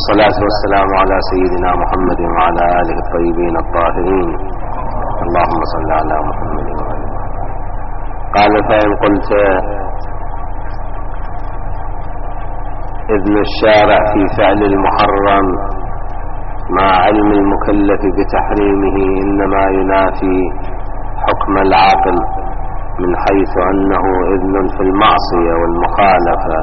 والصلاة والسلام على سيدنا محمد وعلى آله الطيبين الطاهرين. اللهم صل على محمد وعلى آله. قال: فإن قلت إذن الشارع في فعل المحرم مع علم المكلف بتحريمه إنما ينافي حكم العقل، من حيث أنه إذن في المعصية والمخالفة،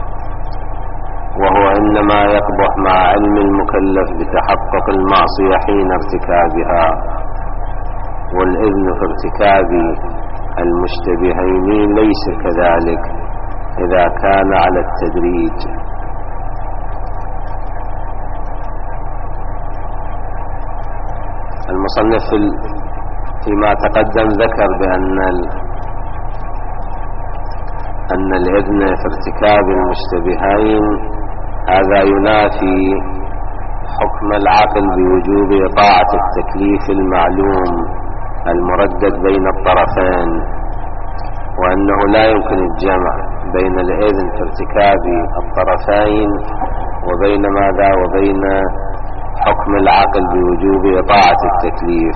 وهو إنما يقبح مع علم المكلف بتحقق المعصية حين ارتكابها، والإذن في ارتكاب المشتبهين ليس كذلك إذا كان على التدريج. المصنف فيما تقدم ذكر بأن الإذن في ارتكاب المشتبهين هذا ينافي حكم العقل بوجوب طاعة التكليف المعلوم المردد بين الطرفين، وأنه لا يمكن الجمع بين الإذن في ارتكاب الطرفين وبين ماذا وبين حكم العقل بوجوب طاعة التكليف،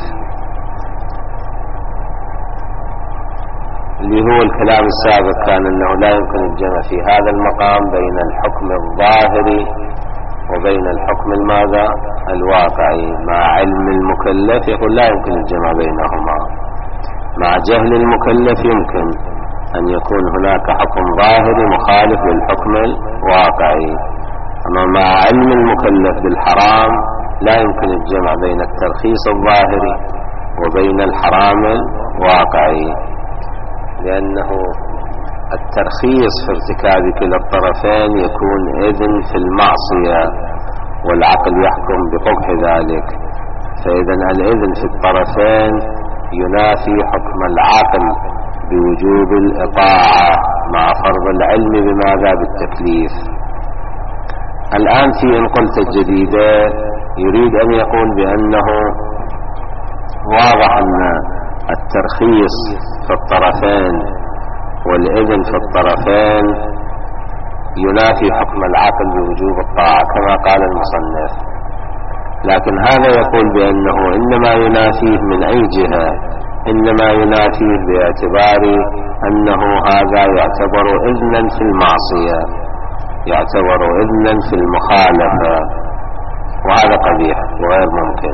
اللي هو الكلام السابق كان أنه لا يمكن الجمع في هذا المقام بين الحكم الظاهري وبين الحكم الماذا الواقعي. مع علم المكلف يقول لا يمكن الجمع بينهما، مع جهل المكلف يمكن أن يكون هناك حكم ظاهري مخالف للحكم الواقعي. أما مع علم المكلف بالحرام لا يمكن الجمع بين الترخيص الظاهري وبين الحرام الواقعي، لأنه الترخيص في ارتكاب كلا الطرفين يكون إذن في المعصية والعقل يحكم بقبح ذلك، فإذا الإذن في الطرفين ينافي حكم العقل بوجوب الإطاعة مع فرض العلم بماذا بالتكليف. الآن في إن قلت الجديدة يريد أن يقول بأنه واضح أن الترخيص في الطرفين والإذن في الطرفين ينافي حكم العقل بوجوب الطاعة كما قال المصنف، لكن هذا يقول بأنه إنما ينافيه من أي جهة؟ إنما ينافيه باعتبار أنه هذا يعتبر إذنا في المعصية، يعتبر إذنا في المخالفة، وهذا قبيح وغير ممكن.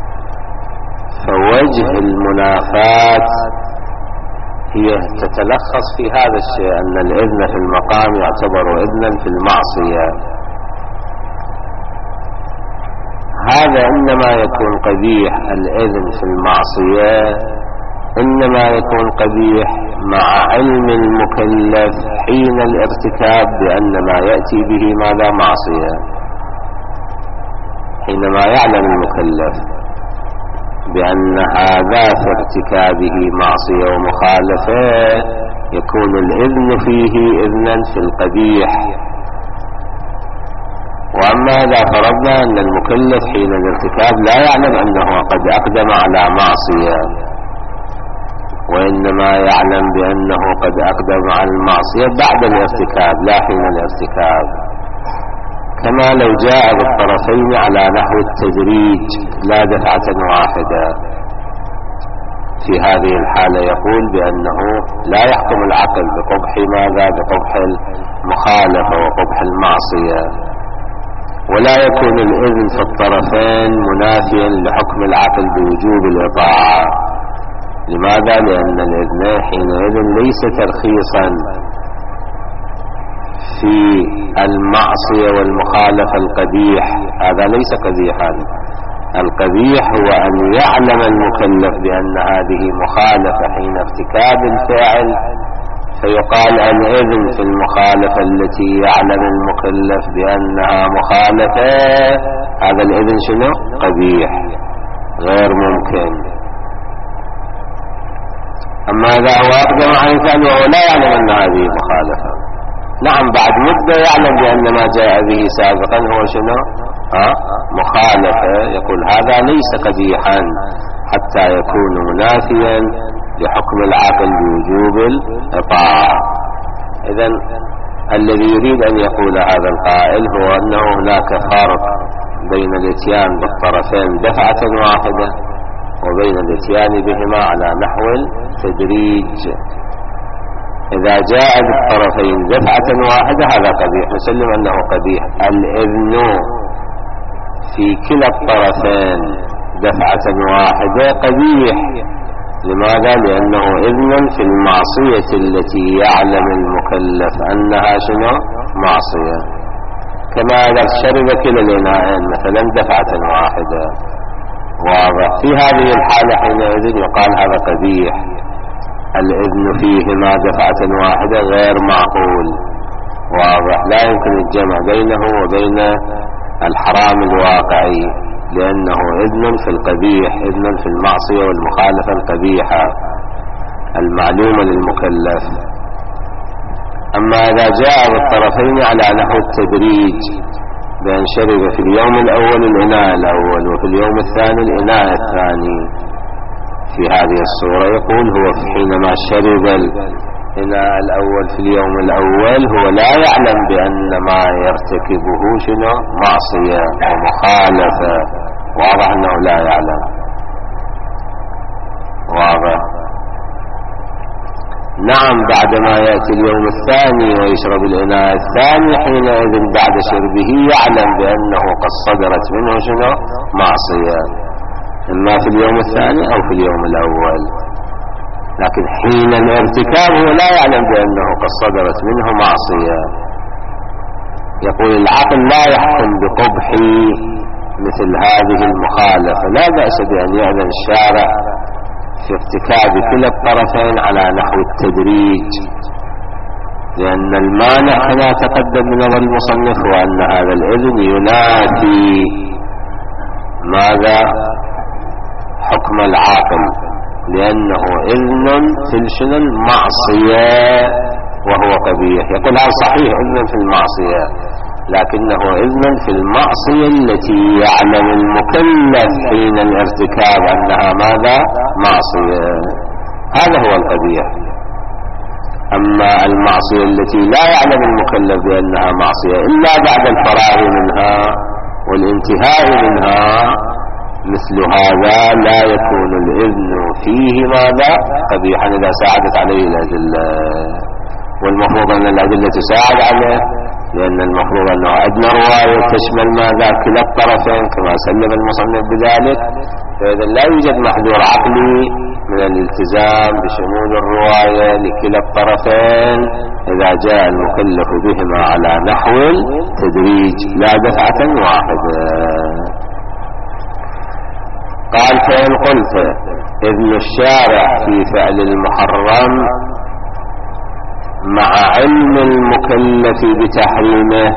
فوجه المنافاة هي تتلخص في هذا الشيء، أن الإذن في المقام يعتبر إذنا في المعصية. هذا إنما يكون قبيح الإذن في المعصية، إنما يكون قبيح مع علم المكلف حين الارتكاب بأن ما يأتي به ماذا معصية. حينما يعلم المكلف بأن هذا في ارتكابه معصية ومخالفة يكون الإذن فيه إذنا في القبيح. وأما إذا فرضنا أن المكلف حين الارتكاب لا يعلم أنه قد أقدم على معصية، وإنما يعلم بأنه قد أقدم على المعصية بعد الارتكاب لا حين الارتكاب، كما لو جاء بالطرفين على نحو التدريج لا دفعة واحدة، في هذه الحالة يقول بأنه لا يحكم العقل بقبح ماذا بقبح المخالفة وقبح المعصية، ولا يكون الإذن في الطرفين منافيا لحكم العقل بوجوب الإطاعة. لماذا؟ لأن الإذن حينئذ ليس ترخيصا في المعصية والمخالفة القبيح، هذا ليس قبيحا. القبيح هو أن يعلم المكلف بأن هذه مخالفة حين ارتكاب الفعل، فيقال الإذن في المخالفة التي يعلم المكلف بأنها مخالفة، هذا الإذن شنو؟ قبيح غير ممكن. أما إذا هو أقدم عن الفعل وهو لا يعلم أن هذه مخالفة، نعم بعد مدة يعلم بأن ما جاء به سابقا هو شنو؟ مخالفة، يقول هذا ليس قبيحا حتى يكون منافيا لحكم العقل بوجوب الإطاعة. إذن الذي يريد أن يقول هذا القائل هو أنه هناك فرق بين الاتيان بالطرفين دفعة واحدة وبين الاتيان بهما على نحو التدريج. إذا جاء بالطرفين دفعة واحدة هذا قبيح، نسلم أنه قبيح. الإذن في كلا الطرفين دفعة واحدة قبيح. لماذا؟ لأنه إذن في المعصية التي يعلم المكلف أنها شنو؟ معصية. كما إذا شرب كلا الإناءين مثلا دفعة واحدة، واضح. في هذه الحالة حينئذ يقال هذا قبيح. الإذن فيهما دفعة واحدة غير معقول، واضح. لا يمكن الجمع بينه وبين الحرام الواقعي، لأنه إذن في القبيح، إذن في المعصية والمخالفة القبيحة المعلومة للمكلف. أما إذا جاء بالطرفين على نحو التدريج، بأن شرب في اليوم الأول الإناء الأول وفي اليوم الثاني الإناء الثاني، في هذه الصورة يقول هو حينما شرب الإناء الأول في اليوم الأول هو لا يعلم بأن ما يرتكبه شنو؟ معصية ومخالفة، واضح أنه لا يعلم، واضح. نعم، بعدما يأتي اليوم الثاني ويشرب الإناء الثاني حينئذ بعد شربه يعلم بأنه قد صدرت منه شنو؟ معصية، إما في اليوم الثاني أو في اليوم الأول. لكن حين الارتكاب هو لا يعلم بأنه قد صدرت منه معصية. يقول العقل لا يحكم بقبح مثل هذه المخالفة. لا بأس بأن يأذن الشارع في ارتكاب كلا الطرفين على نحو التدريج، لأن المانع كما تقدم من نظر المصنف هو أن هذا الإذن ينافي ماذا؟ حكم العاقل، لأنه إذن في شنو؟ المعصية وهو قبيح. يقول هذا صحيح إذن في المعصية، لكنه إذن في المعصية التي يعلم المكلف حين الارتكاب أنها ماذا؟ معصية. هذا هو القبيح. أما المعصية التي لا يعلم المكلف بأنها معصية إلا بعد الفراغ منها والانتهاء منها، مثل هذا لا يكون الإذن فيه ماذا؟ قبيحا إذا ساعدت عليه الأدلة. والمفروض أن الأدلة تساعد عليه، لأن المفروض أنه أدنى رواية تشمل ماذا؟ كلا الطرفين كما سلم المصنف بذلك. فإذا لا يوجد محذور عقلي من الالتزام بشمول الرواية لكلا الطرفين إذا جاء المكلف بهما على نحو التدريج لا دفعة واحدة. قال فإن قلت إذن الشارع في فعل المحرم مع علم المكلف بتحريمه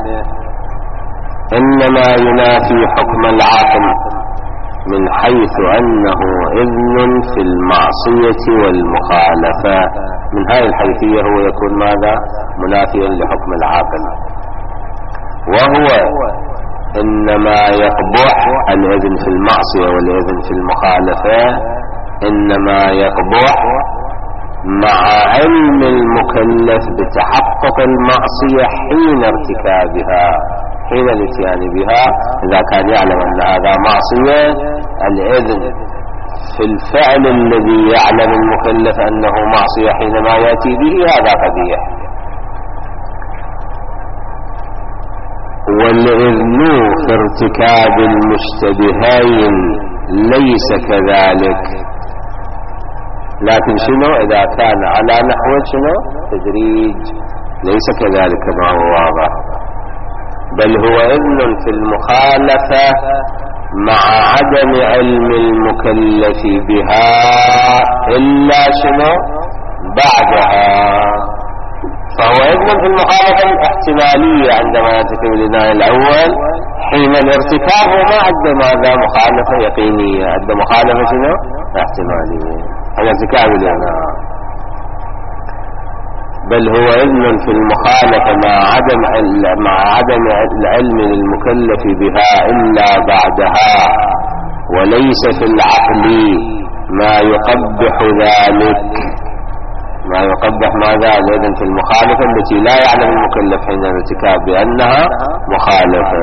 إنما ينافي حكم العاقل، من حيث أنه إذن في المعصية والمخالفة. من هذه الحيثية هو يكون ماذا؟ منافيا لحكم العاقل، وهو إنما يقبح الإذن في المعصية والإذن في المخالفة، إنما يقبح مع علم المكلف بتحقق المعصية حين ارتكابها، حين الاتيان بها. إذا كان يعلم أن هذا معصية، الإذن في الفعل الذي يعلم المكلف أنه معصية حينما يأتي به هذا قبيح. والإذن في ارتكاب المشتبهين ليس كذلك، لكن شنو؟ إذا كان على نحو شنو؟ تدريج، ليس كذلك كما هو واضح، بل هو إذن في المخالفة مع عدم علم المكلف بها إلا شنو؟ بعدها. فهو إذن في المخالفة الاحتمالية عندما يرتكب الإناء الأول، حين الارتكاب وما عد ماذا؟ مخالفة يقينية، عد مخالفة شنو؟ احتمالية على ارتكاب الإناء. بل هو إذن في المخالفة مع عدم العلم للمكلف بها إلا بعدها، وليس في العقل ما يقبح ذلك. ما يقبح ماذا؟ الإذن في المخالفة التي لا يعلم المكلف حين الارتكاب بأنها مخالفة.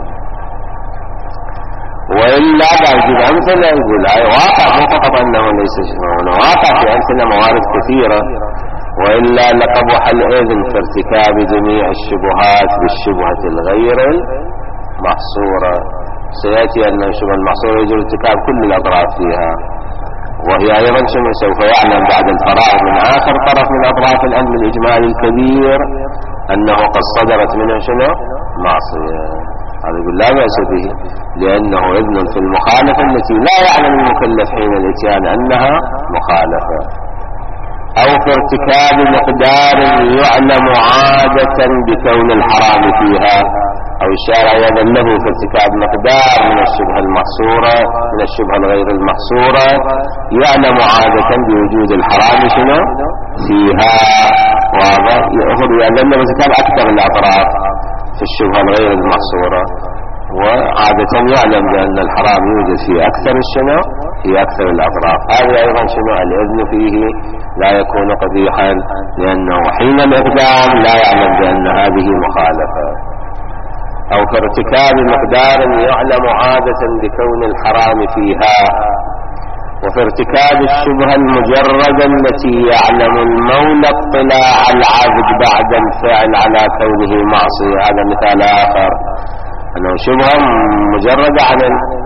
وإلا بعد أمثلة يقول هاي واقع، مو فقط أنه ليس هنا واقع في أمثلة موارد كثيرة. وإلا لقبح الإذن في ارتكاب جميع الشبهات بالشبهة الغير المحصورة. سيأتي أن الشبهة المحصورة يجب ارتكاب كل الأطراف فيها، وهي أيضا سوف يعلم بعد الفراغ من آخر طرف من أطراف الأمر الإجمالي الكبير أنه قد صدرت منه شنو؟ معصية. هذا يقول لا بأس به، لأنه إذن في المخالفة التي لا يعلم المكلف حين الاتيان أنها مخالفة. أو في ارتكاب مقدار يعلم عادة بكون الحرام فيها، أو الشارع يأذن له في ارتكاب مقدار من الشبهة المحصورة، من الشبهة الغير المحصورة يعلم عادة بوجود الحرام شنو فيها. واضح؟ يأذن له ارتكاب أكثر الأطراف في الشبهة الغير المحصورة، وعادة يعلم بأن الحرام يوجد في أكثر الشنو في أكثر الأطراف. هذا أيضا شنو الإذن فيه لا يكون قبيحا، لأنه حين الإقدام لا يعلم بأن هذه مخالفة. أو في ارتكاب مقدار يعلم عادة بكون الحرام فيها. وفي ارتكاب الشبهة المجردة التي يعلم المولى اطلاع العبد بعد الفعل على كونه معصية. هذا مثال آخر، أنه شبهة مجردة عن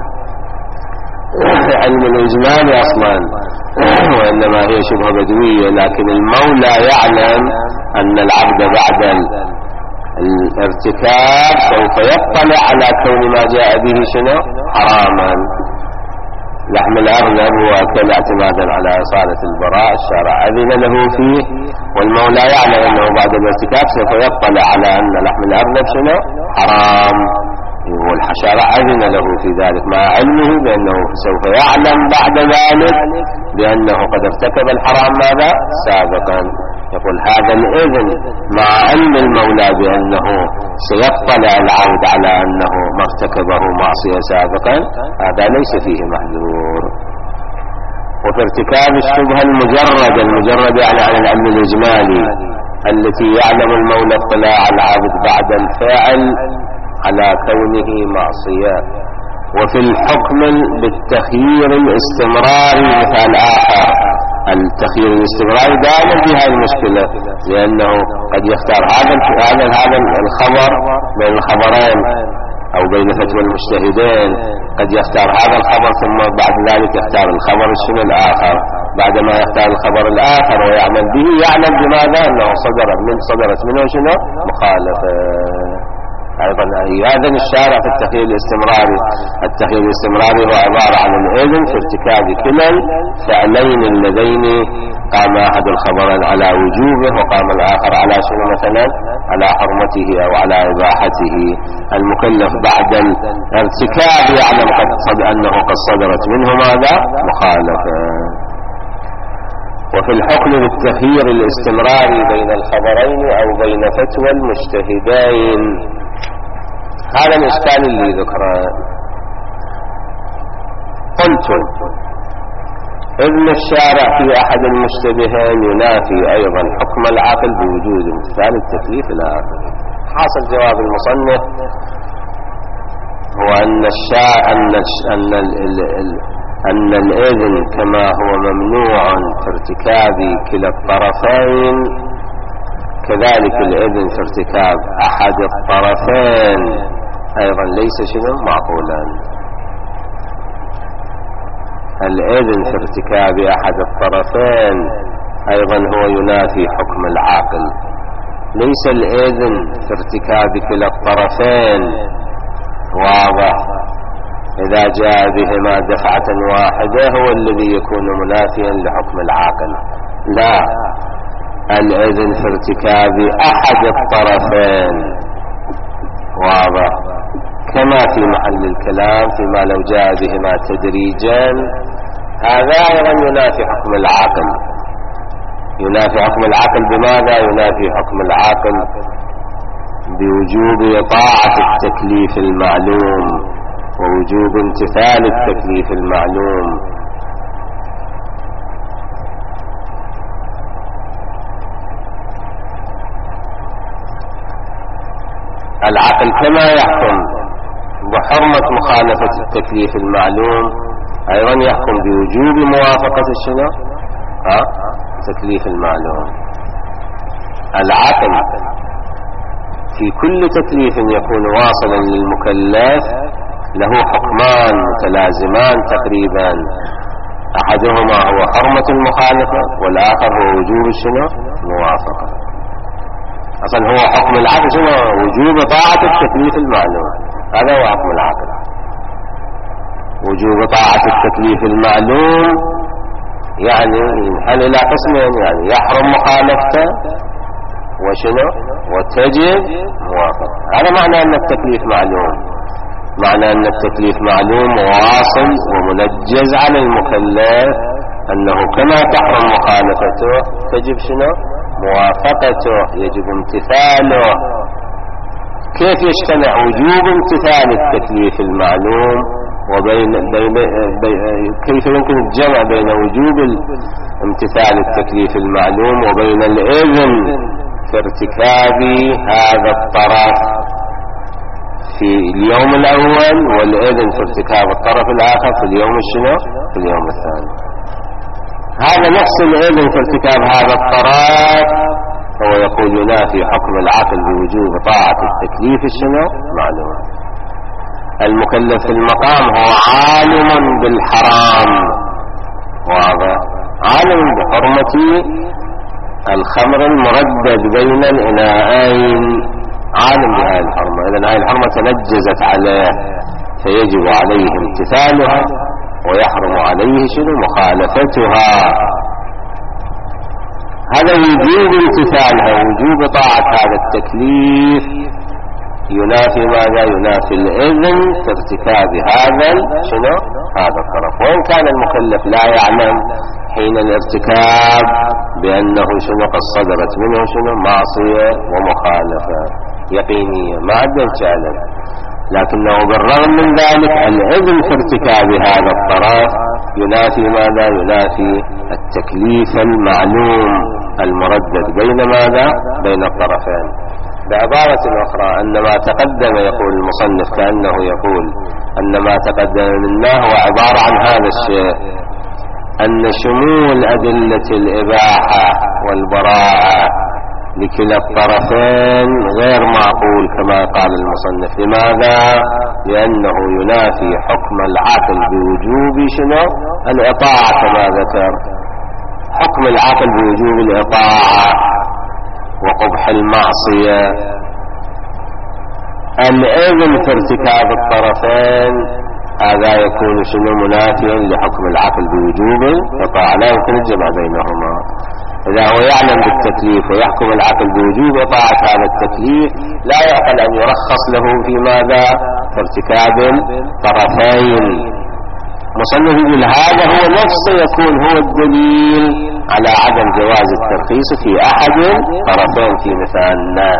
علم الإجمال أصلا، وإنما هي شبهة بدوية، لكن المولى يعلم أن العبد بعد الارتكاب سوف يطلع على كون ما جاء به شنو حراما. لحم الأرنب وأكل اعتمادا على إصالة البراء، الشارع أذن له فيه، والمولى يعلم أنه بعد الارتكاب سوف يطلع على أن لحم الأرنب شنو حرام، والشارع أذن له في ذلك مع علمه بأنه سوف يعلم بعد ذلك بأنه قد ارتكب الحرام ماذا سابقا. يقول هذا الإذن مع علم المولى بأنه سيطلع العبد على أنه ما ارتكبه معصية سابقا، هذا ليس فيه محذور. وفي ارتكاب الشبهة المجردة يعني عن العلم الإجمالي التي يعلم المولى اطلاع العبد بعد الفعل على كونه معصية. وفي الحكم بالتخيير الاستمراري مثال آخر. التخيير الاستمراري دائما في هذه المشكلة، لأنه قد يختار هذا الخبر بين الخبرين أو بين فتوى المجتهدين، قد يختار هذا الخبر ثم بعد ذلك يختار الخبر الشنو الآخر. بعدما يختار الخبر الآخر ويعمل به يعلم بماذا أنه صدرت منه شنو مخالفة. أيضا يأذن الشارع في التخيير الاستمراري. التخيير الاستمراري هو عبارة عن الإذن في ارتكاب كلا الفعلين اللذين قام أحد الخبرين على وجوبه وقام الآخر على شنو مثلا على حرمته أو على إباحته. المكلف بعد الارتكاب يعلم أنه قد صدرت منه ماذا مخالفة. وفي الحكم بالتخيير الاستمراري بين الخبرين أو بين فتوى المجتهدين. هذا الإشكال اللي ذكره. قلت إذن الشارع في أحد المشتبهين ينافي أيضا حكم العقل بوجود امتثال التكليف إلى آخره. حاصل جواب المصنف هو أن الإذن كما هو ممنوع في ارتكاب كلا الطرفين، كذلك الإذن في ارتكاب أحد الطرفين أيضا ليس شنو معقولا. الإذن في ارتكاب أحد الطرفين أيضا هو ينافي حكم العاقل. ليس الإذن في ارتكاب كلا الطرفين واضح إذا جاء بهما دفعة واحدة هو الذي يكون منافيا لحكم العاقل. لا، الإذن في ارتكاب أحد الطرفين واضح، كما في محل الكلام فيما لو جاء بهما تدريجا هذا أيضا ينافي حكم العاقل. ينافي حكم العاقل بماذا؟ ينافي حكم العاقل بوجوب طاعة التكليف المعلوم ووجوب امتثال التكليف المعلوم. العقل كما يحكم بحرمة مخالفة التكليف المعلوم أيضا يحكم بوجوب موافقة الشنو تكليف المعلوم. العقل في كل تكليف يكون واصلا للمكلف له حكمان متلازمان تقريبا، أحدهما هو حرمة المخالفة والآخر هو وجوب الشنو موافقة. أصلا هو حكم العقل شنو؟ وجوب طاعة التكليف المعلوم، هذا هو حكم العقل، وجوب طاعة التكليف المعلوم يعني ينحل إلى قسمين، يعني يحرم مخالفته وشنو وتجب موافقة. هذا معنى أن التكليف معلوم، معنى أن التكليف معلوم واصل ومنجز على المكلف أنه كما تحرم مخالفته تجب شنو موافقته، يجب امتثاله. كيف يجتمع وجوب امتثال التكليف المعلوم وبين كيف يمكن الجمع بين وجوب امتثال التكليف المعلوم وبين الإذن في ارتكاب هذا الطرف في اليوم الأول والإذن في ارتكاب الطرف الآخر في اليوم الشنو في اليوم الثاني. هذا نفس الإذن في ارتكاب هذا الطرف هو يقول ينافي حكم العقل بوجوب طاعة التكليف الشنو معلوم. المكلف في المقام هو عالم بالحرام، واضح، عالم بحرمة الخمر المردد بين الإناءين، عالم بهذه الحرمة، إذن هذه الحرمة تنجزت عليه فيجب عليه امتثالها ويحرم عليه شنو مخالفتها. هذا وجوب امتثالها، وجوب طاعة هذا التكليف ينافي ماذا؟ ينافي الإذن في ارتكاب هذا شنو هذا الطرف، وإن كان المكلف لا يعلم حين الارتكاب بأنه شنو قد صدرت منه شنو معصية ومخالفة يقينية ما عدل تعلم، لكنه بالرغم من ذلك الإذن في ارتكاب هذا الطرف ينافي ماذا؟ ينافي التكليف المعلوم المردد بين ماذا؟ بين الطرفين. بعبارة أخرى أن ما تقدم يقول المصنف كأنه يقول أن ما تقدم منه هو عبارة عن هذا الشيء، أن شمول أدلة الإباحة والبراءة لكلا الطرفين غير معقول كما قال المصنف. لماذا؟ لأنه ينافي حكم العقل بوجوب شنو الإطاعة كما ذكر، حكم العقل بوجوب الإطاعة وقبح المعصية. الإذن في ارتكاب الطرفين هذا يكون شنو منافيا لحكم العقل بوجوب الإطاعة، لا يمكن الجمع بينهما. إذا هو يعلم بالتكليف ويحكم العقل بوجوب إطاعة هذا التكليف لا يعقل أن يرخص له في ماذا؟ في ارتكاب الطرفين. مصنف يقول هذا هو نفسه يكون هو الدليل على عدم جواز الترخيص في أحد الطرفين في مثالنا،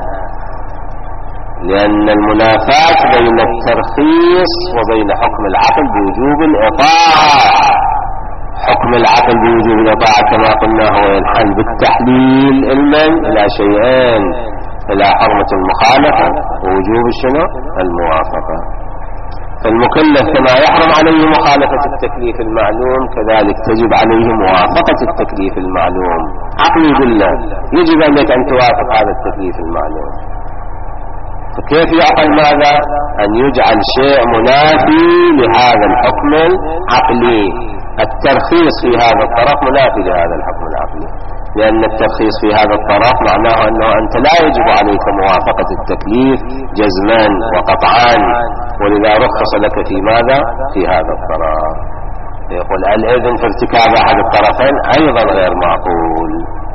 لأن المنافاة بين الترخيص وبين حكم العقل بوجوب الإطاعة. حكم العقل بوجوب الإطاعة كما قلنا هو ينحل بالتحليل علما إلى شيئين، إلى حرمة المخالفة ووجوب الشنو الموافقة. فالمكلف كما يحرم عليه مخالفة التكليف المعلوم كذلك تجب عليه موافقة التكليف المعلوم. عقل يقول له يجب عليك أن توافق هذا التكليف المعلوم، فكيف يعقل ماذا؟ أن يجعل شيء منافي لهذا الحكم العقلي. الترخيص في هذا الطرف منافي لهذا الحكم العقلي، لأن الترخيص في هذا الطرف معناه أنه أنت لا يجب عليك موافقة التكليف جزما وقطعا، ولذا رخص لك في ماذا؟ في هذا الطرف. يقول الإذن في ارتكاب أحد الطرفين أيضا غير معقول.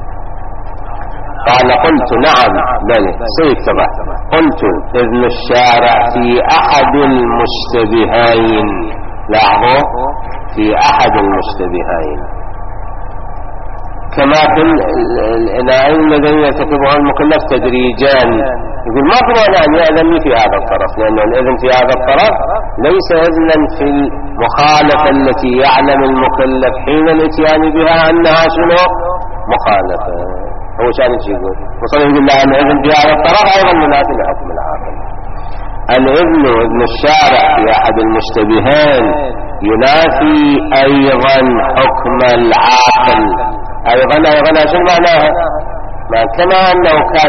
قال قلت نعم بل سيكتبه، قلت إذن الشارع في أحد المشتبهين، لاحظوا في أحد المشتبهين، كما في الإناءين الذين يرتكبها المكلف تدريجان. يقول ما كنا أن يأذن في هذا الطرف، لأن الإذن في هذا الطرف ليس إذنا في المخالفة التي يعلم المكلف حين الاتيان بها أنها شنو مخالفة. هو شان يقول مصنف يقول لا الإذن في هذا الطرف أيضا منافي لحكم العاقل. الإذن إذن الشارع في أحد المشتبهين ينافي أيضا حكم العاقل. أيضا شو معناها؟ كما أنه كان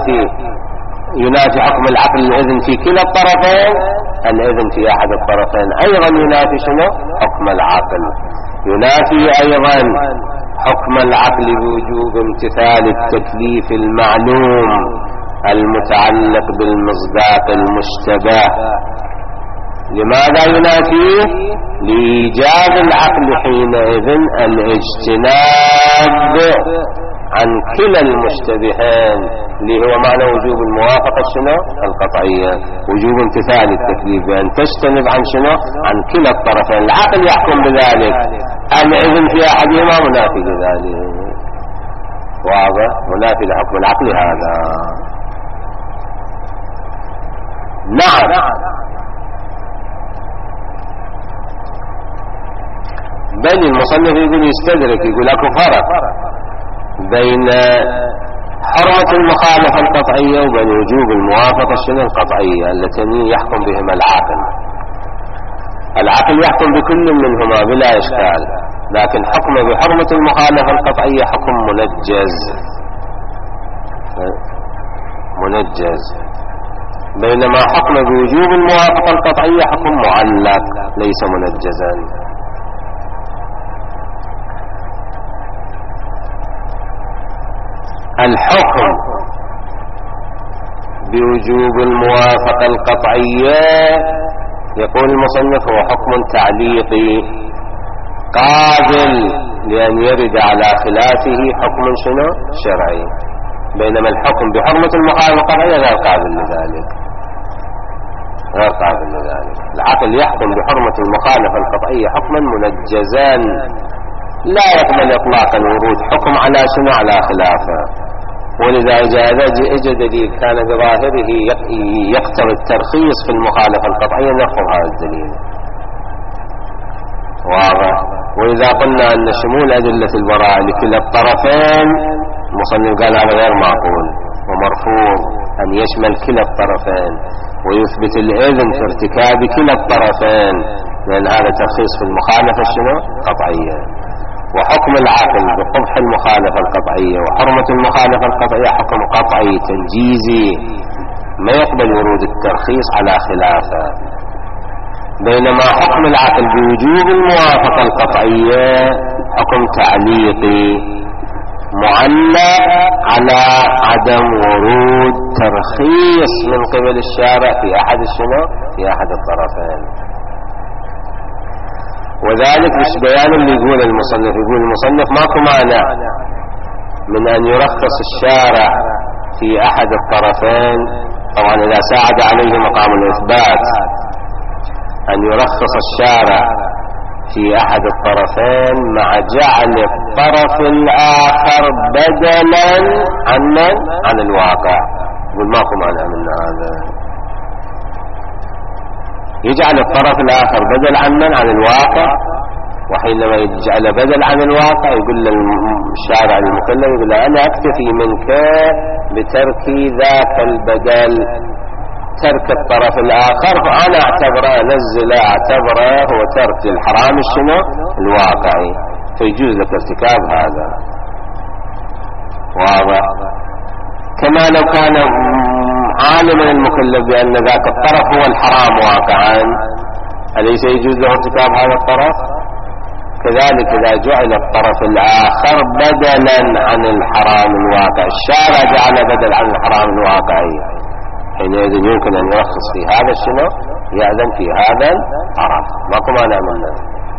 ينافي حكم العقل الإذن في كلا الطرفين، الإذن في أحد الطرفين أيضا ينافي شنو؟ حكم العقل. ينافي أيضا حكم العقل بوجوب امتثال التكليف المعلوم المتعلق بالمصداق المشتبه. لماذا ينافيه؟ لإيجاب العقل حينئذ الاجتناب عن كلا المشتبهين، اللي هو معنى وجوب الموافقة شنو؟ القطعية. وجوب امتثال التكليف بأن تجتنب عن شنو؟ عن كلا الطرفين. العقل يحكم بذلك، الإذن في أحدهما منافي لذلك. واضح؟ منافي لحكم العقل هذا. نعم. بل المصنف يقول يستدرك، يقول اكو فرق بين حرمة المخالفة القطعية وبين وجوب الموافقة الشنو القطعية اللتين يحكم بهما العاقل. العقل يحكم بكل منهما بلا إشكال، لكن حكمه بحرمة المخالفة القطعية حكم منجز، بينما حكم بوجوب الموافقة القطعية حكم معلق ليس منجزا. الحكم بوجوب الموافقة القطعية يقول المصنف هو حكم تعليقي قابل لأن يرد على خلافه حكم شنو؟ شرعي، بينما الحكم بحرمة المخالفة القطعية غير قابل لذلك. العقل يحكم بحرمة المخالفة القطعية حكما منجزا لا يقبل إطلاقا ورود حكم على شنو؟ على خلافه. ولذا إجا دليل كان بظاهره يقتضي الترخيص في المخالفة القطعية نرفض هذا الدليل. واضح؟ وإذا قلنا أن شمول أدلة البراءة لكلا الطرفين، المصنف قال هذا غير معقول ومرفوض أن يشمل كلا الطرفين ويثبت الإذن في ارتكاب كلا الطرفين، لأن هذا ترخيص في المخالفة شنو؟ قطعية. وحكم العقل بقبح المخالفة القطعية وحرمة المخالفة القطعية حكم قطعي تنجيزي ما يقبل ورود الترخيص على خلافه، بينما حكم العقل بوجوب الموافقة القطعية حكم تعليقي معلق على عدم ورود ترخيص من قبل الشارع في أحد الشنو؟ في أحد الطرفين. وذلك مش بيان اللي يقول المصنف ماكو مانع من أن يرخص الشارع في أحد الطرفين، طبعا إذا ساعد عليه مقام الإثبات، أن يرخص الشارع في أحد الطرفين مع جعل الطرف الآخر بدلا عن الواقع. يقول ماكو مانع من هذا، يجعل الطرف الآخر بدل عن الواقع، وحينما يجعل بدل عن الواقع يقول للشارع المكلف يقول له أنا أكتفي منك بترك ذاك البدل، ترك الطرف الآخر فأنا أعتبره هو ترك الحرام الشنو؟ الواقعي، فيجوز لك ارتكاب هذا. واضح؟ كما لو كان عالما المكلف بأن ذاك الطرف هو الحرام واقعا، أليس يجوز له ارتكاب هذا الطرف؟ كذلك إذا جعل الطرف الآخر بدلا عن الحرام الواقع، الشارع جعل بدل عن الحرام الواقعي، حينئذ يمكن أن يرخص في هذا الشنو؟ يأذن في هذا الطرف، ماكو مانع منه.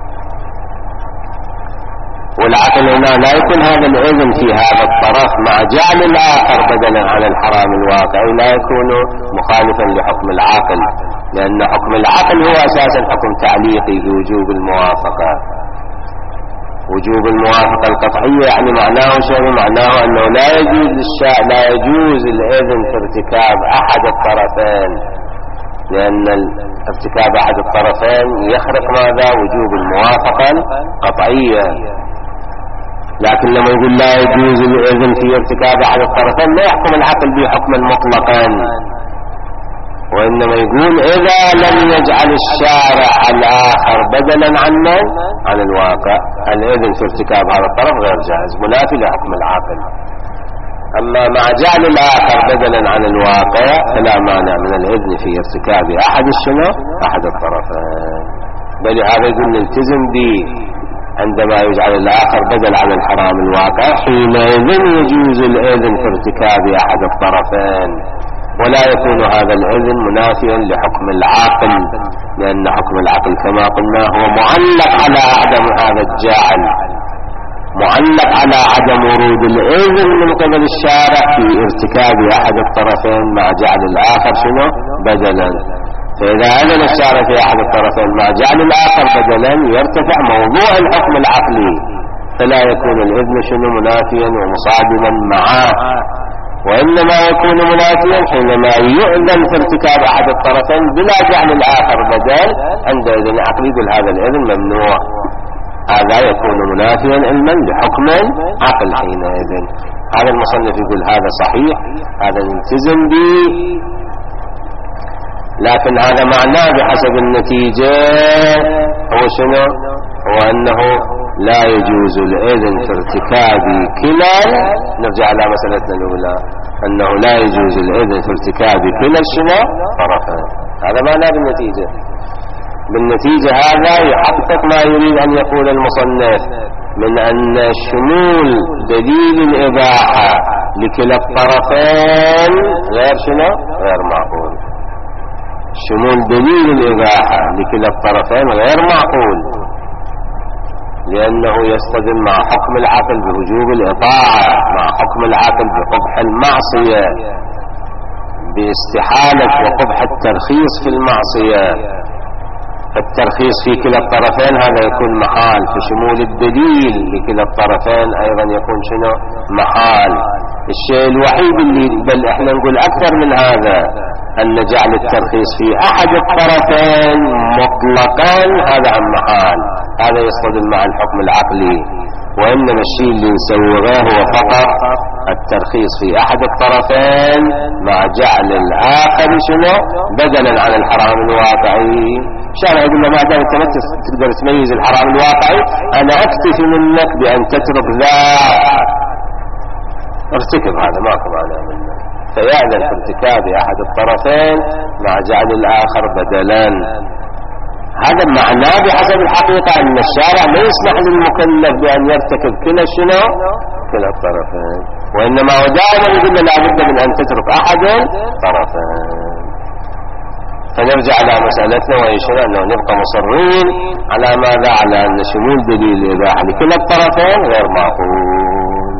والعقل هنا لا يكون هذا الإذن في هذا الطرف مع جعل الآخر بدلا عن الحرام الواقعي لا يكون مخالفا لحكم العقل، لأن حكم العقل هو أساسا حكم تعليقي بوجوب الموافقة. وجوب الموافقة القطعية يعني معناه شيء، معناه أنه لا يجوز الإذن في ارتكاب أحد الطرفين، لأن ارتكاب أحد الطرفين يخرق ماذا؟ وجوب الموافقة القطعية. لكن لما يقول لا يجوز الإذن في ارتكاب أحد الطرفين لا يحكم العقل به حكما مطلقا، وإنما يقول إذا لم يجعل الشارع الآخر بدلا عن الواقع، الإذن في ارتكاب هذا الطرف غير جائز منافي لحكم العاقل. أما مع جعل الآخر بدلا عن الواقع فلا مانع من الإذن في ارتكاب أحد الطرفين، بل هذا يقول نلتزم به عندما يجعل الآخر بدل عن الحرام الواقع، حينئذ يجوز الإذن في ارتكاب أحد الطرفين، ولا يكون هذا الإذن منافيا لحكم العاقل، لأن حكم العقل كما قلنا هو معلق على عدم هذا الجاعل، معلق على عدم ورود الإذن من قبل الشارع في ارتكاب أحد الطرفين مع جعل الآخر بدلا. فإذا أذن الشارع في أحد الطرفين مع جعل الآخر بدلا يرتفع موضوع الحكم العقلي، فلا يكون الإذن منافيا ومصادما معه، وإنما يكون منافيا حينما يؤذن في ارتكاب أحد الطرفين بلا جعل الآخر بدل، عندئذ العقل يقول هذا الإذن ممنوع، هذا يكون منافيا علما لحكم عقل حينئذ. هذا المصنف يقول هذا صحيح، هذا نلتزم به، لكن هذا معناه بحسب النتيجة هو هو أنه لا يجوز الإذن في ارتكاب كلا، نرجع على مسألتنا الأولى، أنه لا يجوز الإذن في ارتكاب كلا طرفين، هذا معناه بالنتيجة هذا يحقق ما يريد أن يقول المصنف من أن شمول دليل الإباحة لكلا الطرفين غير معقول. شمول دليل الإباحة لكلا الطرفين غير معقول، لأنه يصطدم مع حكم العقل بوجوب الإطاعة، مع حكم العقل بقبح المعصية، باستحالة وقبح الترخيص في المعصية. فالترخيص في كلا الطرفين هذا يكون محال، في شمول الدليل لكلا الطرفين أيضا يكون محال. الشيء الوحيد اللي بل احنا نقول أكثر من هذا، أن جعل الترخيص في أحد الطرفين مطلقا هذا عن محال، هذا يصطدم مع الحكم العقلي، وإنما الشيء اللي نسوغه هو فقط الترخيص في أحد الطرفين مع جعل الآخر بدلا عن الحرام الواقعي. شارع يقول له ما دام انت تقدر تميز الحرام الواقعي، أنا أكتفي منك بأن تترك ذا، ارتكب هذا ماكو معنى منه، فيأذن في ارتكاب أحد الطرفين مع جعل الآخر بدلا. هذا معناه بحسب الحقيقة أن الشارع لا يسمح للمكلف بأن يرتكب كلا الطرفين، وإنما دائما يقول لا بد من أن تترك أحد الطرفين. فنرجع على مسألتنا ويشير أنه نبقى مصرين على ماذا؟ على أن شمول دليل الإباحة لكلا الطرفين غير معقول.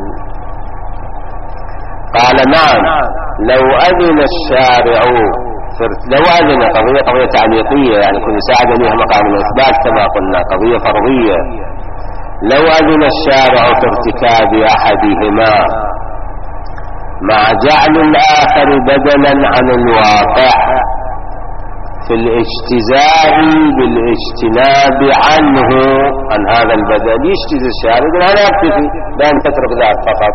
قال نعم، لو أذن الشارع، لو أذن قضية تعليقية، يعني كل ساعة لها مقام الإثبات كما قلنا، قضية فرضية. لو أذن الشارع في ارتكاب أحدهما مع جعل الآخر بدلا عن الواقع في الاجتزاء بالاجتناب عنه، عن هذا البدل يجتز الشارع يقول أنا أكتفي بأن تترك ذلك فقط،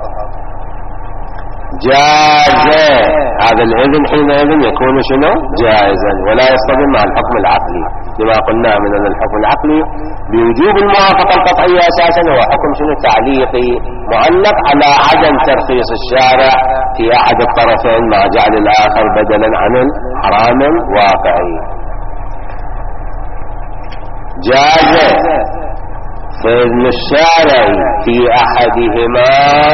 جاز هذا الإذن حينئذ يكون جائزا، ولا يصطدم مع الحكم العقلي، لما قلنا من أن الحكم العقلي بوجوب الموافقة القطعية أساسا هو حكم تعليقي معلق على عدم ترخيص الشارع في أحد الطرفين مع جعل الآخر بدلا عن الحرام الواقعي. جاز فإذن الشارع في أحدهما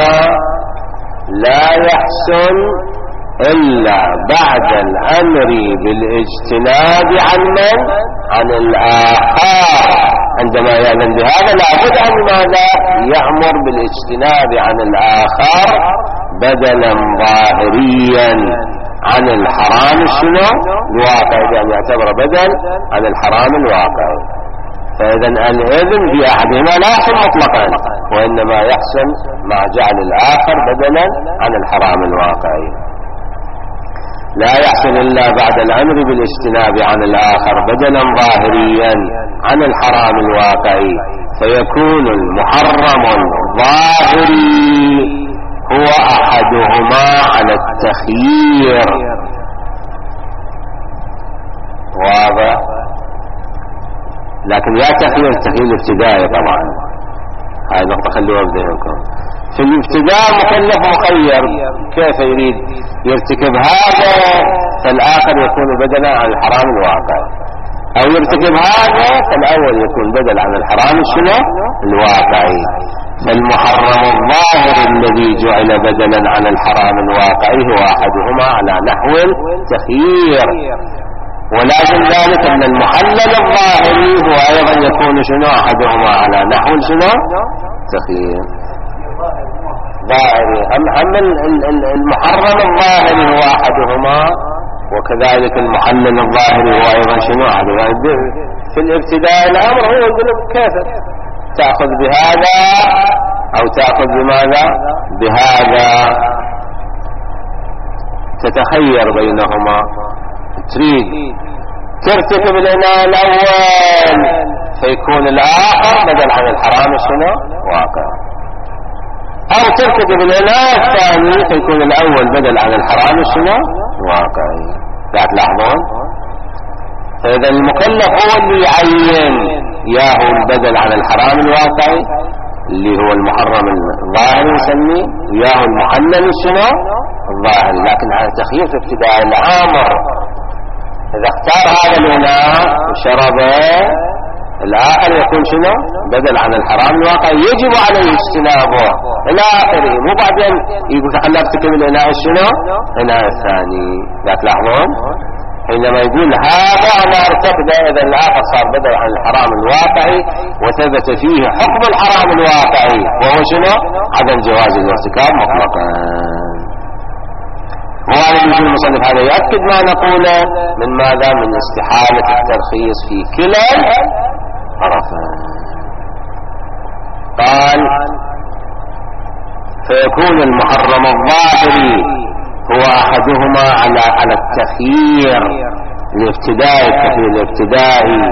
لا يحسن إلا بعد الأمر بالاجتناب عن الآخر. عندما يأذن بهذا لابد أن ماذا؟ يأمر بالاجتناب عن الآخر بدلا ظاهريا عن الحرام الواقعي، بأن يعتبر بدل عن الحرام الواقعي. فإذا الإذن في أحدهما لا يحسن مطلقا، وإنما يحسن مع جعل الآخر بدلا عن الحرام الواقعي. لا يحسن إلا بعد الأمر بالاجتناب عن الآخر بدلا ظاهريا عن الحرام الواقعي، فيكون المحرم الظاهري هو أحدهما على التخيير، واضح. لكن لا تخيير تخيير ابتدائي طبعا، هاي نقطة خلوها بذهنكم. في الابتداء مكلف مخير، كيف يريد يرتكب هذا فالآخر يكون بدلا عن الحرام الواقع، أو يرتكب هذا فالأول يكون بدل عن الحرام شنو الواقعي. فالمحرم الظاهر الذي جعل بدلا عن الحرام الواقعي هو أحدهما على نحو التخيير، ولازم ذلك أن المحلل الظاهري هو أيضا يكون شنو أحدهما على نحو شنو تخيير ظاهري. أما المحرم الظاهري هو أحدهما، وكذلك المحلل الظاهري هو أيضا شنو أحدهما. في الابتداء الأمر هو يقول كيف تأخذ بهذا أو تأخذ بماذا بهذا، تتخير بينهما، تريد ترتكب الإناء الأول فيكون الآخر بدل عن الحرام شنو واقع، أو ترتكب الإناء الثاني فيكون الأول بدل عن الحرام شنو واقعي. لا تلاحظون؟ فإذا المكلف هو اللي يعين ياهو البدل عن الحرام الواقعي اللي هو المحرم الظاهري نسميه، وياهو المحلل شنو الظاهري. لكن على تخيير في ابتداء الأمر إذا اختار هذا الإناء وشربه الآخر يكون شنو بدل عن الحرام الواقعي، يجب عليه اجتنابه إلى آخره، مو بعدين يقول خلنا ارتكب الإناء شنو الإناء الثاني. لا تلاحظون؟ حينما يقول هذا أنا ارتكبه إذا الآخر صار بدل عن الحرام الواقعي وثبت فيه حكم الحرام الواقعي وهو شنو عدم جواز الارتكاب مطلقا. وعلى يقول المصنف هذا يؤكد ما نقوله من ماذا من استحالة الترخيص في كلا طرفين. قال فيكون المحرم الظاهري هو أحدهما على التخيير الابتدائي، التخيير الابتدائي،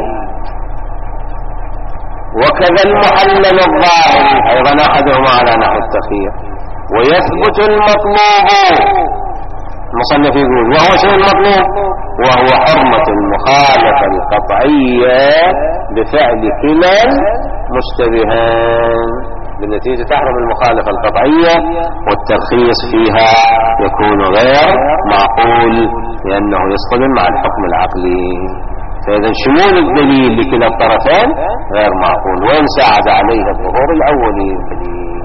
وكذا المحلل الظاهري أيضا أحدهما على نحو التخيير. ويثبت المطلوب، المصنف يقول وهو شيء المطلوب وهو حرمة المخالفة القطعية بفعل كلا مشتبهان، بالنتيجة تحرم المخالفة القطعية والترخيص فيها يكون غير معقول لأنه يصطدم مع الحكم العقلي. فإذا شمول الدليل لكلا الطرفين غير معقول، وإن ساعد عليه الظهور الأولي الدليل.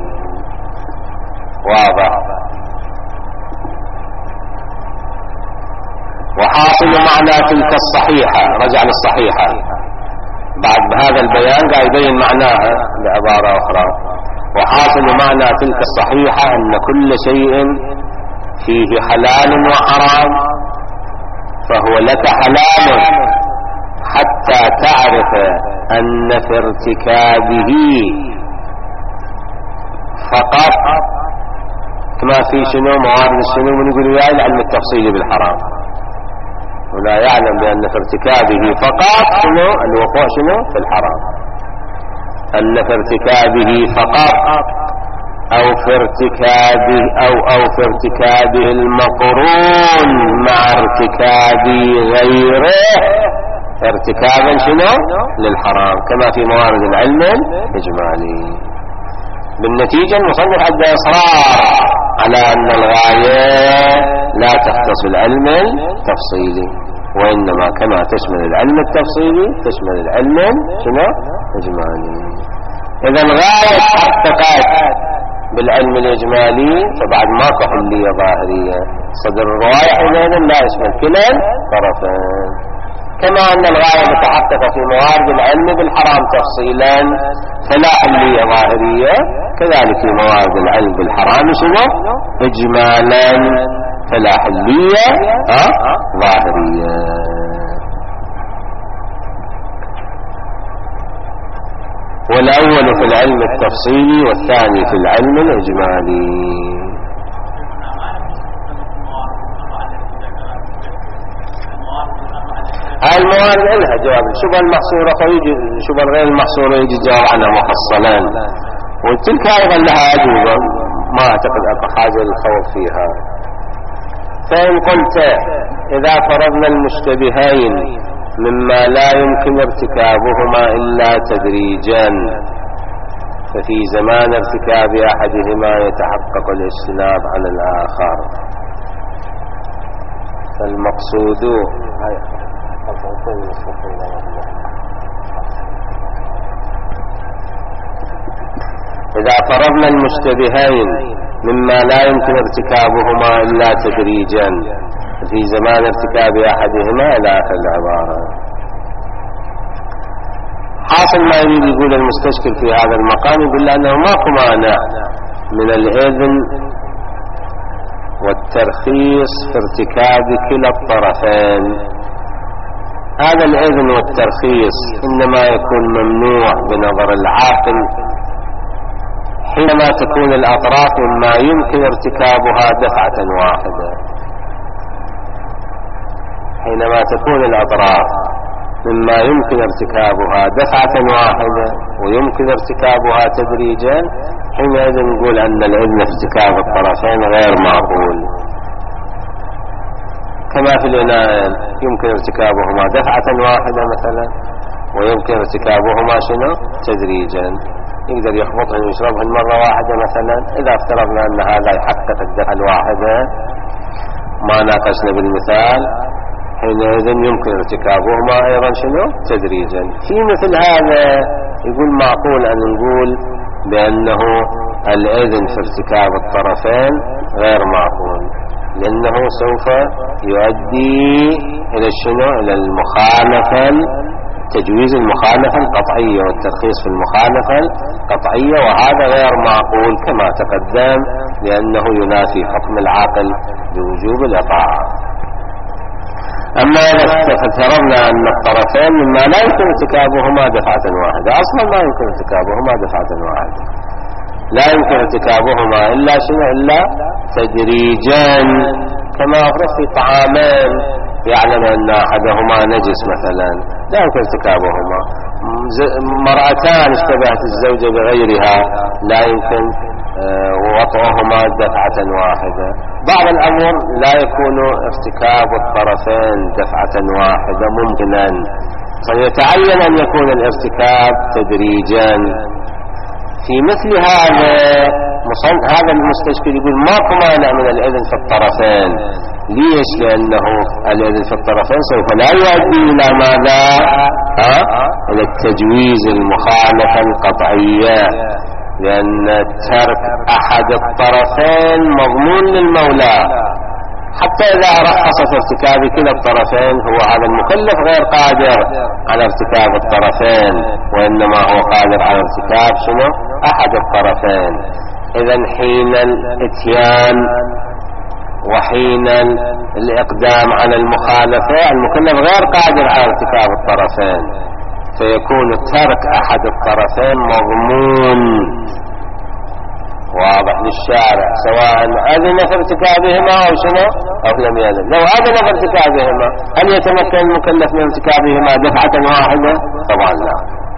واضح؟ وحاصل معنى تلك الصحيحة، رجع للصحيحة بعد بهذا البيان قاعد يبين معناها بعبارة أخرى. وحاصل معنى تلك الصحيحة أن كل شيء فيه حلال وحرام فهو لك حلال حتى تعرف أن في ارتكابه فقط كما في شنو موارد الشنو من يقول وياي العلم التفصيلي بالحرام، ولا يعلم بأن في ارتكابه فقط شنو الوقوع شنو في الحرام، أن في ارتكابه فقط أو في ارتكابه المقرون مع ارتكاب غيره ارتكابا شنو للحرام كما في موارد العلم الإجمالي. بالنتيجة المصنف عنده إصرار على أن الغاية لا تختص العلم التفصيلي، وإنما كما تشمل العلم التفصيلي تشمل العلم شنو إجمالي. إذا الغاية تحققت بالعلم الإجمالي فبعد ما كحلية ظاهرية صدر الرواية حينئذ لا يشمل كلا طرفين. كما أن الغاية متحققة في موارد العلم بالحرام تفصيلا فلا حلية ظاهرية، كذلك في موارد العلم بالحرام شنو إجمالا فلا حلية ظاهرية. والأول في العلم التفصيلي والثاني في العلم الإجمالي. هاي الموارد لها جواب، الشبهة المحصورة ويجي الشبهة غير المحصورة يجي الجواب عنها مفصلا، وتلك أيضا لها أجوبة ما أعتقد أبقى حاجة للخوف فيها. فإن قلت إذا فرضنا المشتبهين مما لا يمكن ارتكابهما إلا تدريجا، ففي زمان ارتكاب أحدهما يتحقق الاجتناب عن الآخر. فالمقصود إذا فرضنا المشتبهين مما لا يمكن ارتكابهما إلا تدريجا في زمان ارتكاب أحدهما إلى آخر العبارة. حاصل ما يريد يقول المستشكل في هذا المقام، يقول أنه ماكو مانع من الإذن والترخيص في ارتكاب كلا الطرفين. هذا الإذن والترخيص إنما يكون ممنوع بنظر العاقل حينما تكون الأطراف مما يمكن ارتكابها دفعة واحدة. حينما تكون الأطراف مما يمكن ارتكابها دفعة واحدة ويمكن ارتكابها تدريجا، حينئذ نقول أن الإذن في ارتكاب الطرفين غير معقول. كما في الإناء يمكن ارتكابهما دفعة واحدة مثلا، ويمكن ارتكابهما شنو؟ تدريجا. يقدر يخبطهن ويشربهن مرة واحدة مثلا. إذا افترضنا أن هذا يحقق الدفعة الواحدة ما ناقشنا بالمثال، حينئذ يمكن ارتكابهما أيضا شنو؟ تدريجا. في مثل هذا يقول معقول أن نقول بأنه الإذن في ارتكاب الطرفين غير معقول، لأنه سوف يؤدي إلى شنو؟ إلى المخالفة، تجويز المخالفة القطعية والترخيص في المخالفة القطعية، وهذا غير معقول كما تقدم، لأنه ينافي حكم العاقل بوجوب الإطاعة. أما إذا افترضنا أن الطرفين مما لا يمكن ارتكابهما دفعة واحدة، أصلا ما يمكن ارتكابهما دفعة واحدة، لا يمكن ارتكابهما إلا شنو؟ إلا تدريجا. كما أفرض في طعامين يعلم أن أحدهما نجس مثلا، لا يمكن ارتكابهما. مرأتان اشتبهت الزوجة بغيرها، لا يمكن وطئهما دفعة واحدة. بعض الأمر لا يكون ارتكاب الطرفين دفعة واحدة ممكنا، فيتعين أن يكون الارتكاب تدريجا. في مثل هذا المستشكل يقول ماكو مانع من الإذن في الطرفين. ليش؟ لأنه الإذن في الطرفين سوف لا يؤدي إلى ماذا؟ إلى التجويز المخالفة القطعية، لأن ترك أحد الطرفين مضمون للمولى. حتى إذا رخص في ارتكاب كلا الطرفين، هو هذا المكلف غير قادر على ارتكاب الطرفين، وإنما هو قادر على ارتكاب شنو؟ أحد الطرفين. إذن حين الاتيان وحين الإقدام على المخالفة، المكلف غير قادر على ارتكاب الطرفين، فيكون ترك أحد الطرفين مضمون واضح للشارع، سواء أذن في ارتكابهما أو شنو أو لم يأذن. لو أذن في ارتكابهما، هل يتمكن المكلف من ارتكابهما دفعة واحدة؟ طبعا لا.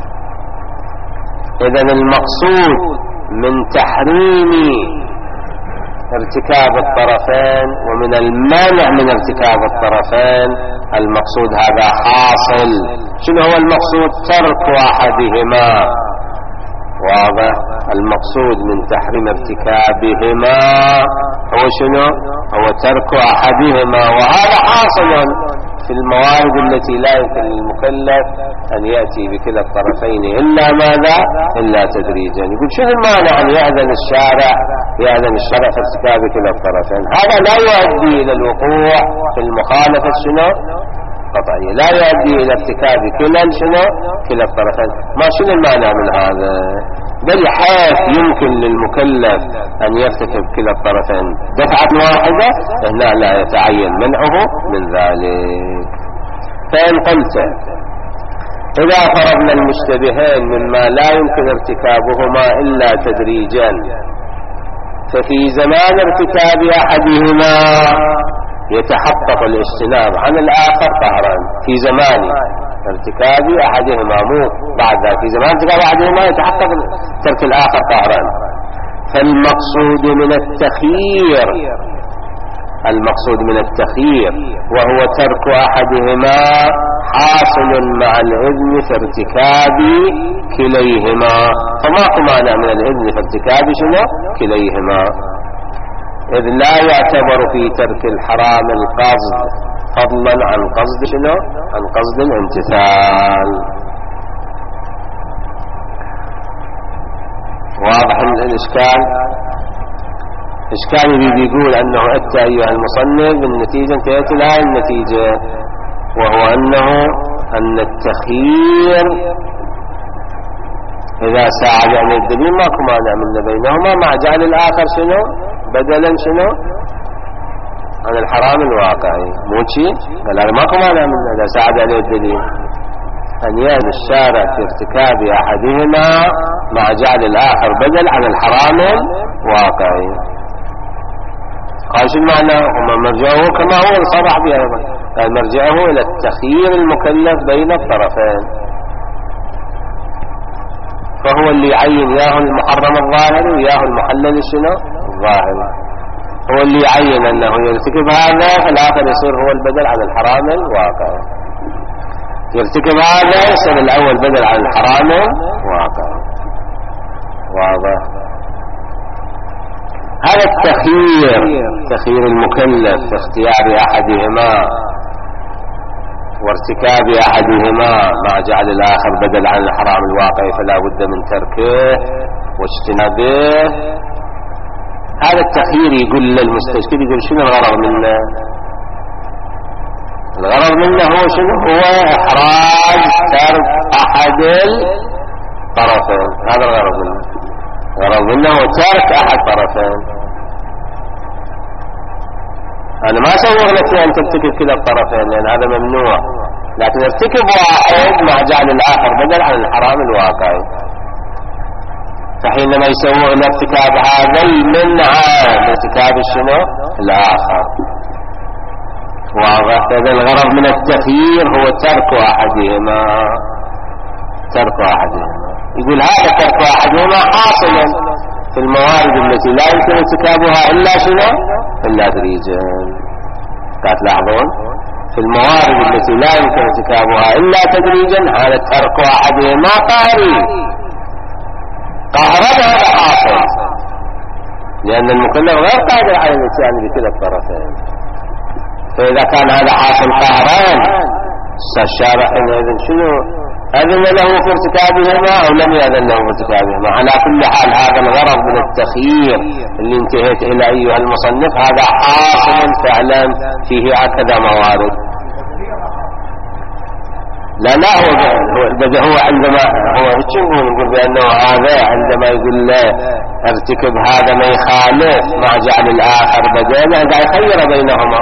إذن المقصود من تحريم ارتكاب الطرفين ومن المانع من ارتكاب الطرفين، المقصود هذا حاصل. شنو هو المقصود؟ ترك أحدهما. واضح؟ المقصود من تحريم ارتكابهما هو شنو؟ هو ترك أحدهما، وهذا حاصل في الموارد التي لا يمكن للمكلف أن يأتي بكلا الطرفين إلا ماذا؟ إلا تدريجا. يقول شنو المانع أن يأذن الشارع في ارتكاب كلا الطرفين؟ هذا لا يؤدي إلى الوقوع في المخالفة شنو؟ قطعية، لا يؤدي إلى ارتكاب كلا الطرفين. ما شنو المانع من هذا؟ بل حيث يمكن للمكلف أن يرتكب كلا الطرفين دفعة واحدة، هنا لا يتعين منعه من ذلك. فإن قلت إذا فرضنا المشتبهين مما لا يمكن ارتكابهما إلا تدريجا، ففي زمان ارتكاب أحدهما يتحقق الاجتناب عن الآخر قهرا. في زمان ارتكاب أحدهما، مو بعد ذلك، في زمان ارتكاب أحدهما يتحقق ترك الآخر قهرا. فالمقصود من التخيير وهو ترك أحدهما حاصل مع الإذن في ارتكاب كليهما، فماكو مانع من الإذن في ارتكاب شنو كليهما، إذ لا يعتبر في ترك الحرام القصد فضلا عن قصد شنو عن قصد الامتثال. واضح الإشكال؟ إشكال يقول أنه أتى أيها المصنف بالنتيجة، انتهت لها النتيجة، وهو أن التخيير إذا ساعد عن الدليل ماكو مانع من بينهما، مع جعل الآخر شنو بدلا شنو عن الحرام الواقعي، مو شيء بل هذا ماكو مانع من إذا ساعد عليه الدليل أن يأذن الشارع في ارتكاب أحدهما مع جعل الآخر بدل عن الحرام الواقعي. قال شو المعنى؟ وما مرجعه كما هو صرح به أيضا، قال مرجعه إلى التخيير المكلف بين الطرفين، فهو اللي يعين ياه المحرم الظاهري وياه المحلل شنو الظاهري، هو اللي يعين أنه يرتكب هذا فالآخر يصير هو البدل عن الحرام الواقعي، يرتكب هذا يصير الأول بدل عن الحرام الواقعي. واضح؟ هذا تخيير المكلف في اختيار أحدهما وارتكاب أحدهما مع جعل الآخر بدل عن الحرام الواقعي فلا بد من تركه واجتنابه. هذا التخيير يقول للمستشكل، يقول شنو الغرض منه؟ الغرض منه هو شنو؟ هو إحراج ترك أحد الطرفين، هذا الغرض منه. الغرض منه هو ترك أحد طرفين. أنا ما أسوغ لك أن ترتكب كلا الطرفين لأن هذا ممنوع، لكن ارتكب واحد مع جعل الآخر بدل عن الحرام الواقعي، فحينما يسوغ لارتكاب هذا يمنع ارتكاب الشنو الآخر. واضح؟ هذا الغرض من التخيير هو ترك أحدهما. يقول هذا ترك أحدهما حاصل في الموارد التي لا يمكن ارتكابها إلا شنو إلا تدريجا. تلاحظون في الموارد التي لا يمكن ارتكابها إلا تدريجا هذا ترك أحدهما قهرا هذا حاصل، لأن المكلف غير قادر على الاتيان بكلا الطرفين. فإذا كان هذا حاصل قهران الشارع حينئذ شنو أذن له في ارتكابهما أو لم يأذن له في ارتكابهما؟ على كل حال هذا الغرض من التخيير اللي انتهيت إلى أيها المصنف هذا حاصل فعلا فيه هكذا موارد. لا هو عندما هو نقول بأنه هذا عندما يقول له ارتكب هذا ما يخالف مع جعل الآخر بدلا هذا يخير بينهما،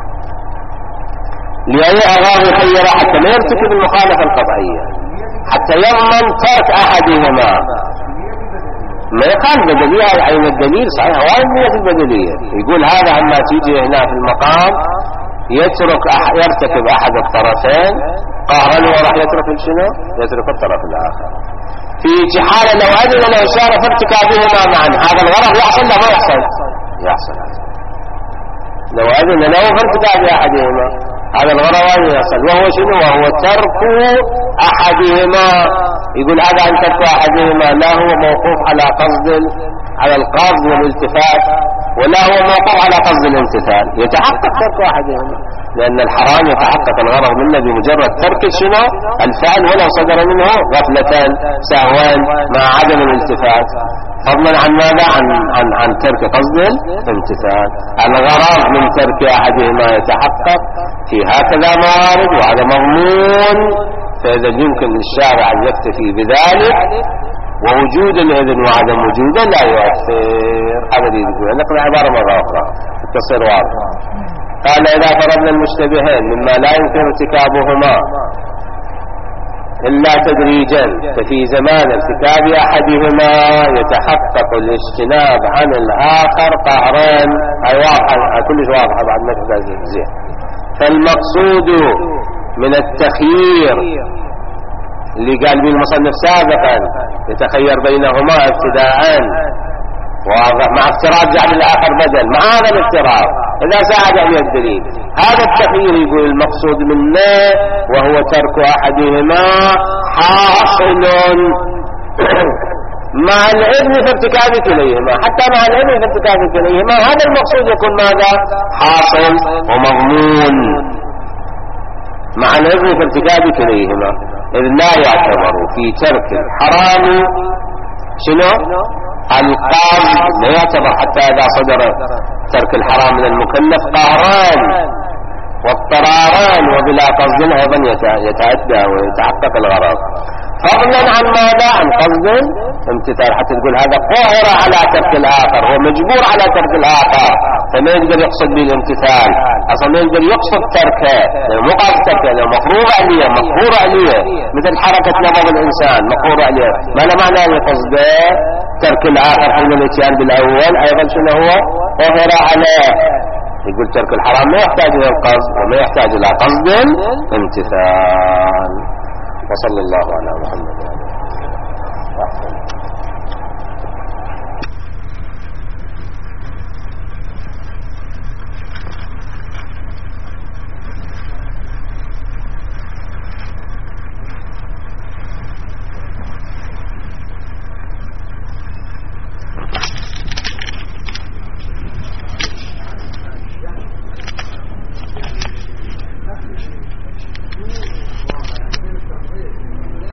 لأي أغراض يخير حتى لا يرتكب المخالفة القطعية، حتى يضمن ترك أحدهما. ما يقال بدلية عين الدليل صحيح وعين البدلية، يقول هذا عما تيجي هنا في المقام يرتكب أحد الطرفين قهرا وراح يترك الطرف الآخر. في حالة لو أذن له شارع في ارتكابهما معا هذا الغرض يحصل له ما يحصل لو أذن له في ارتكاب أحدهما هذا الغرض يحصل، وهو شنو؟ وهو ترك أحدهما. يقول هذا أن ترك أحدهما لا هو موقوف على القصد والالتفات، ولا هو موقوف على قصد الامتثال، يتحقق ترك أحدهما، لأن الحرام يتحقق الغرض منه بمجرد ترك شنو الفعل ولو صدر منه غفلة سهوا مع عدم الالتفات، فضلا عن ماذا؟ عن ترك قصد الامتثال. الغرض من ترك أحدهما يتحقق في هكذا موارد وهذا مضمون، فإذا يمكن للشارع أن يكتفي بذلك ووجود الإذن وعدم وجوده لا يؤثر. هذا اللي يقول نقرأ عبارة مرة أخرى تصير واضحة. قال إذا فرضنا المشتبهين مما لا يمكن ارتكابهما إلا تدريجا ففي زمان ارتكاب أحدهما يتحقق الاجتناب عن الآخر قهران. أي واضحة كلش واضحة بعد ما تحتاج زين. فالمقصود من التخيير اللي قال به المصنف سابقا يتخير بينهما ابتداء واضح مع افتراض جعل الآخر بدل، مع هذا الافتراض إذا ساعد عليه الدليل. هذا التخيير يقول المقصود منه وهو ترك أحدهما حاصل مع العلم في ارتكاب كليهما، حتى مع العلم في ارتكاب كليهما هذا المقصود يكون ماذا؟ حاصل ومضمون مع العلم في ارتكاب كليهما، إذ لا يعتبر في ترك الحرام شنو؟ القصد، لا يعتبر حتى إذا صدر ترك الحرام من المكلف قهران واضطراران وبلا قصد أيضا يتأدى ويتحقق الغرض، فضلا عن ماذا؟ عن قصد امتثال، حتى تقول هذا قهر على ترك الآخر، هو مجبور على ترك الآخر فما يقدر يقصد به الامتثال، أصلا ما يقدر يقصد تركه، مو قاصد تركه، مفروض عليه مقهور عليه، مثل حركة نبض الإنسان مقهور عليه، ما له معنى أن قصده ترك الآخر حين الاتيان بالأول أيضا شنو هو؟ قهر عليه. يقول ترك الحرام ما يحتاج إلى القصد وما يحتاج إلى قصد امتثال. وصلى الله على محمد.